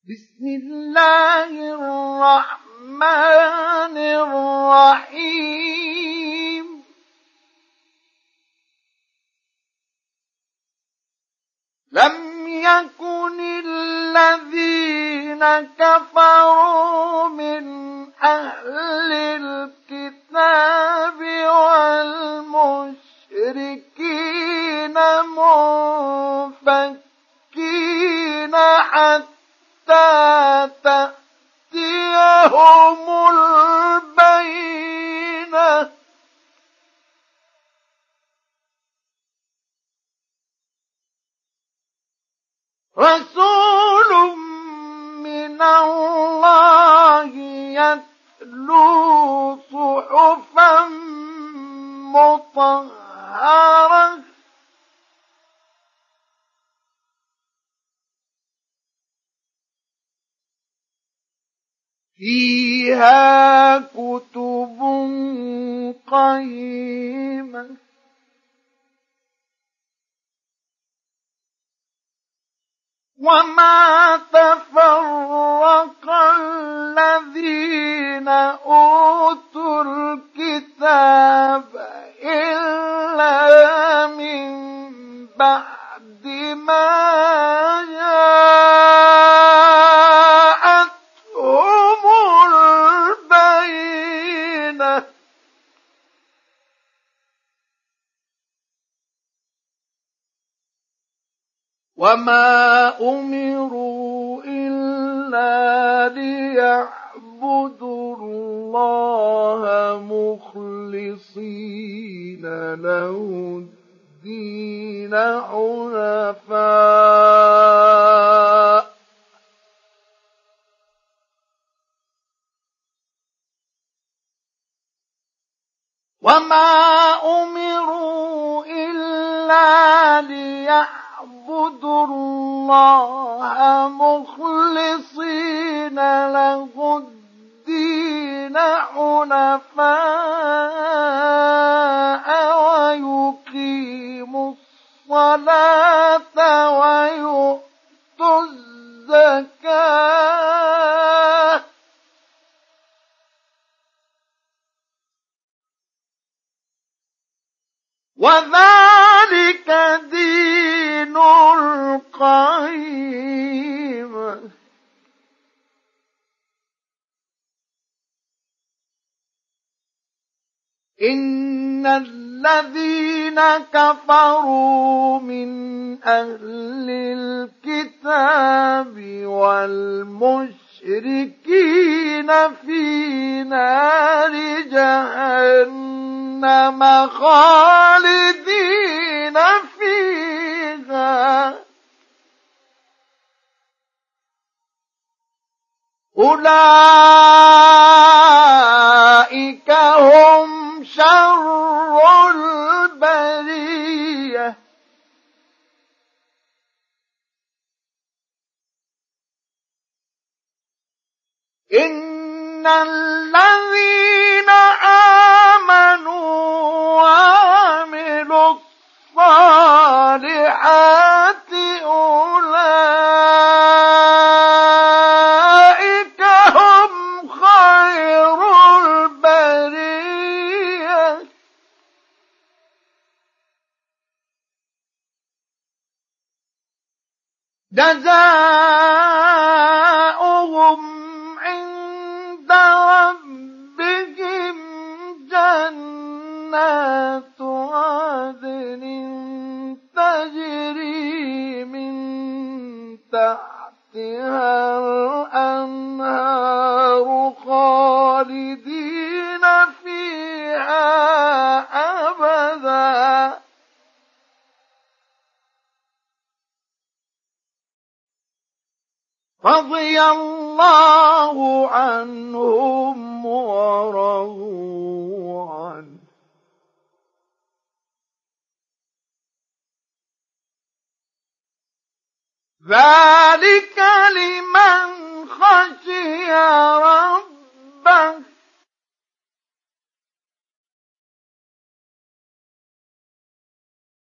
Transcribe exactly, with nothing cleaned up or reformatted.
بسم الله الرحمن الرحيم لم يكن الذين كفروا من أهل الكتاب والمشركين منفكين حتى تأتيهم البينة رسول من الله يتلو صحفا مطهرة فيها كتب قيمة وما تفرق الذين أوتوا الكتاب إلا من بعد ما جاءتهم البينة وما أمروا إلا ليعبدوا الله مخلصين له الدين حنفاء وما أمروا إلا ليعبدوا الله مخلصين له الدين حنفاء ويقيموا الصلاة ويؤتوا الزكاة وذلك دين القيم إن الذين كفروا من أهل الكتاب والمشركين في نار جهنم خالدين فيها أولئك هم شر البرية إن الذين آمنوا وعملوا الصالحات أولئك هم خير البرية جزاؤهم عند ربهم جنات عدن تجري من تحتها الأنهار خالدين فيها أبدا رضي الله عنهم ورضوا عنه ذلك لمن خشي ربه